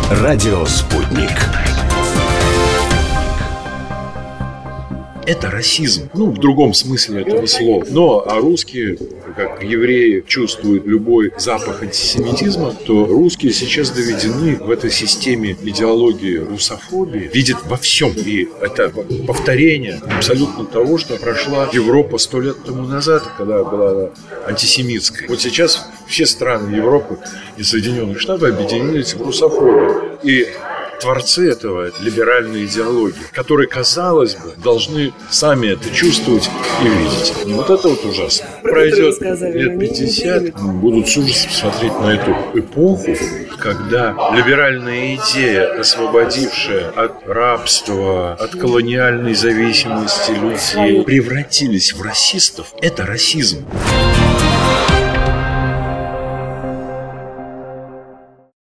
Радио «Спутник». Это расизм, в другом смысле этого слова. Но русские, как евреи, чувствуют любой запах антисемитизма, то русские сейчас доведены в этой системе идеологии русофобии, видят во всем. И это повторение абсолютно того, что прошла Европа 100 лет тому назад, когда была антисемитской. Вот сейчас все страны Европы и Соединенных Штатов объединились в русофобию. И творцы этого либеральной идеологии, которые, казалось бы, должны сами это чувствовать и видеть. Вот это вот ужасно. Пройдет лет 50, будут с ужасом смотреть на эту эпоху, когда либеральная идея, освободившая от рабства, от колониальной зависимости людей, превратились в расистов. Это расизм.